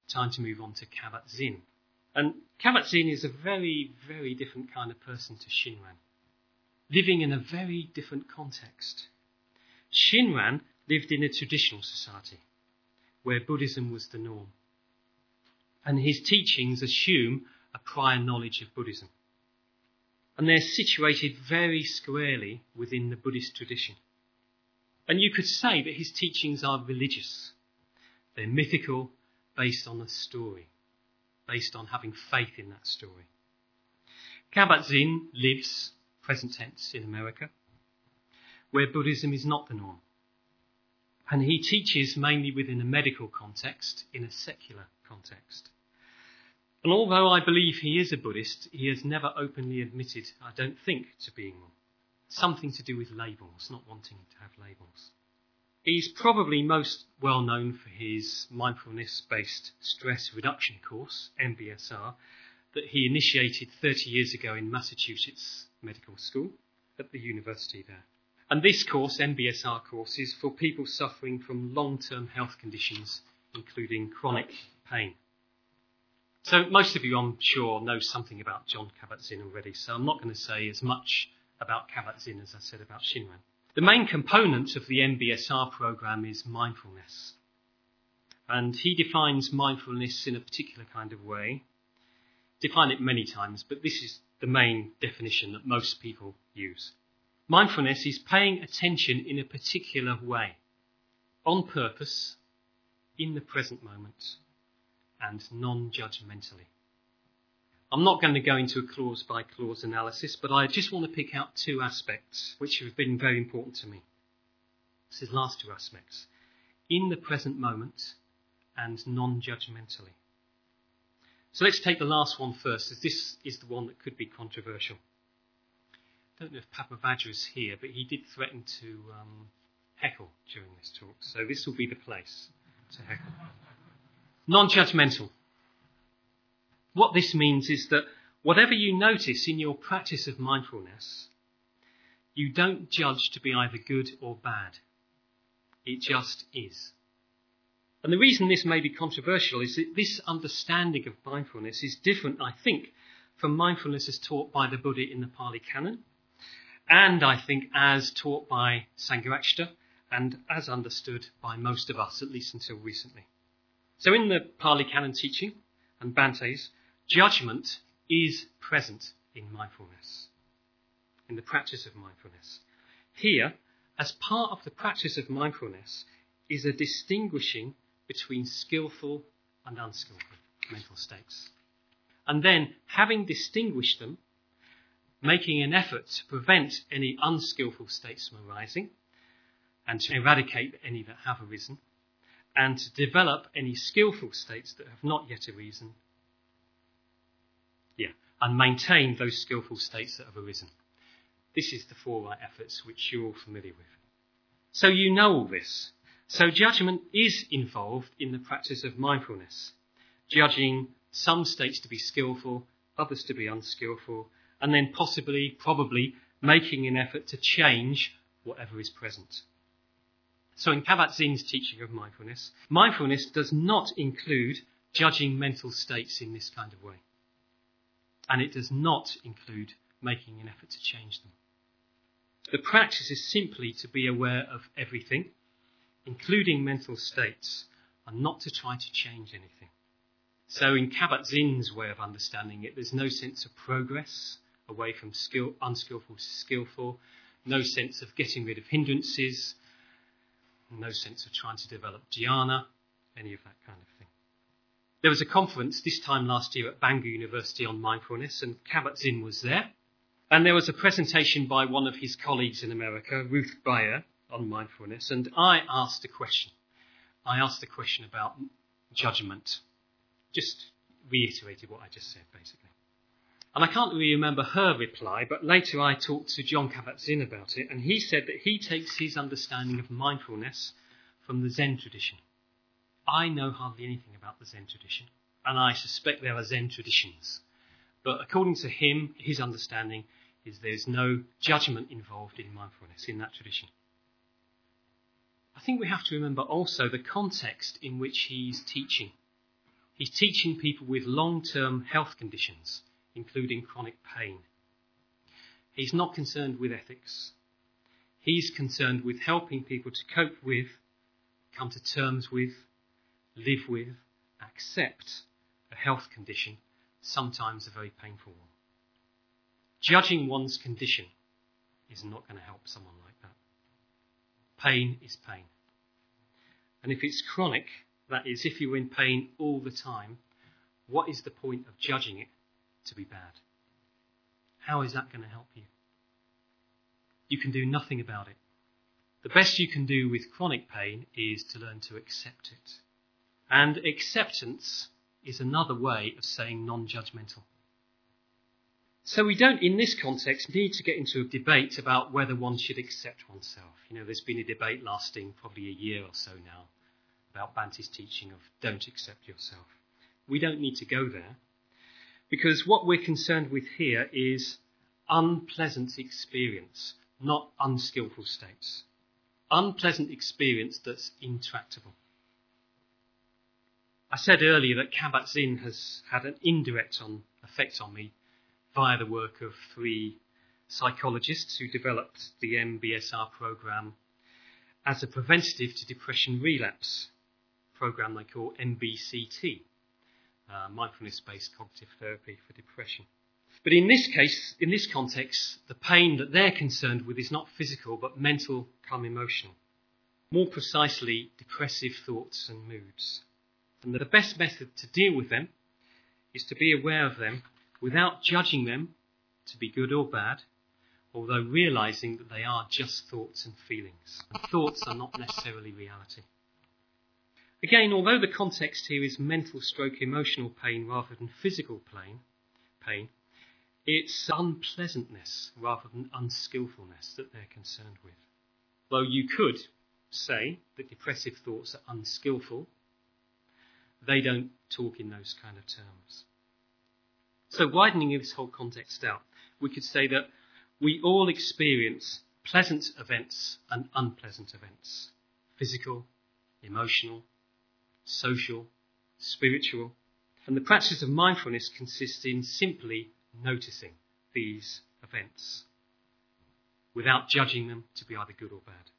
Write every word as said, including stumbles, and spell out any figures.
time to move on to Kabat-Zinn. And Kabat-Zinn is a very, very different kind of person to Shinran, living in a very different context. Shinran lived in a traditional society where Buddhism was the norm, and his teachings assume a prior knowledge of Buddhism. And they're situated very squarely within the Buddhist tradition. And you could say that his teachings are religious. They're mythical, based on a story, based on having faith in that story. Kabat-Zinn lives, present tense, in America, where Buddhism is not the norm. And he teaches mainly within a medical context, in a secular context. And although I believe he is a Buddhist, he has never openly admitted, I don't think, to being one. Something to do with labels, not wanting to have labels. He's probably most well known for his mindfulness-based stress reduction course, M B S R, that he initiated thirty years ago in Massachusetts Medical School at the university there. And this course, M B S R course, is for people suffering from long-term health conditions, including chronic pain. So most of you, I'm sure, know something about Jon Kabat-Zinn already, so I'm not going to say as much about Kabat-Zinn as I said about Shinran. The main component of the M B S R program is mindfulness. And he defines mindfulness in a particular kind of way. Define it many times, but this is the main definition that most people use. Mindfulness is paying attention in a particular way, on purpose, in the present moment, and non-judgmentally. I'm not going to go into a clause-by-clause analysis, but I just want to pick out two aspects which have been very important to me. This is the last two aspects. In the present moment and non-judgmentally. So let's take the last one first, as this is the one that could be controversial. I don't know if Papa Vajra is here, but he did threaten to um, heckle during this talk, so this will be the place to heckle. Non-judgmental. What this means is that whatever you notice in your practice of mindfulness, you don't judge to be either good or bad. It just is. And the reason this may be controversial is that this understanding of mindfulness is different, I think, from mindfulness as taught by the Buddha in the Pali Canon, and I think as taught by Sangharakshita, and as understood by most of us, at least until recently. So in the Pali Canon teaching and Bhante's, judgment is present in mindfulness, in the practice of mindfulness. Here, as part of the practice of mindfulness, is a distinguishing between skillful and unskillful mental states. And then, having distinguished them, making an effort to prevent any unskillful states from arising, and to eradicate any that have arisen, and to develop any skillful states that have not yet arisen, yeah, and maintain those skillful states that have arisen. This is the four right efforts which you're all familiar with. So you know all this. So judgment is involved in the practice of mindfulness, judging some states to be skillful, others to be unskillful, and then possibly, probably, making an effort to change whatever is present. So in Kabat-Zinn's teaching of mindfulness, mindfulness does not include judging mental states in this kind of way. And it does not include making an effort to change them. The practice is simply to be aware of everything, including mental states, and not to try to change anything. So in Kabat-Zinn's way of understanding it, there's no sense of progress away from skill, unskillful to skillful, no sense of getting rid of hindrances, no sense of trying to develop jhana, any of that kind of thing. There was a conference this time last year at Bangor University on mindfulness, and Kabat-Zinn was there. And there was a presentation by one of his colleagues in America, Ruth Bayer, on mindfulness, and I asked a question. I asked a question about judgment. Just reiterated what I just said, basically. And I can't really remember her reply, but later I talked to Jon Kabat-Zinn about it, and he said that he takes his understanding of mindfulness from the Zen tradition. I know hardly anything about the Zen tradition, and I suspect there are Zen traditions. But according to him, his understanding is there's no judgment involved in mindfulness in that tradition. I think we have to remember also the context in which he's teaching. He's teaching people with long-term health conditions, including chronic pain. He's not concerned with ethics. He's concerned with helping people to cope with, come to terms with, live with, accept a health condition, sometimes a very painful one. Judging one's condition is not going to help someone like that. Pain is pain. And if it's chronic, that is, if you're in pain all the time, what is the point of judging it to be bad? How is that going to help you? You can do nothing about it. The best you can do with chronic pain is to learn to accept it. And acceptance is another way of saying non-judgmental. So we don't, in this context, need to get into a debate about whether one should accept oneself. You know, there's been a debate lasting probably a year or so now about Bante's teaching of don't accept yourself. We don't need to go there, because what we're concerned with here is unpleasant experience, not unskillful states. Unpleasant experience that's intractable. I said earlier that Kabat-Zinn has had an indirect on, effect on me via the work of three psychologists who developed the M B S R program as a preventative to depression relapse, a program they call M B C T, uh, mindfulness-based cognitive therapy for depression. But in this case, in this context, the pain that they're concerned with is not physical, but mental come emotional. More precisely, depressive thoughts and moods. And the best method to deal with them is to be aware of them without judging them to be good or bad, although realizing that they are just thoughts and feelings. And thoughts are not necessarily reality. Again, although the context here is mental stroke emotional pain rather than physical pain, pain, it's unpleasantness rather than unskillfulness that they're concerned with. Though you could say that depressive thoughts are unskillful, they don't talk in those kind of terms. So widening this whole context out, we could say that we all experience pleasant events and unpleasant events. Physical, emotional, social, spiritual. And the practice of mindfulness consists in simply noticing these events without judging them to be either good or bad.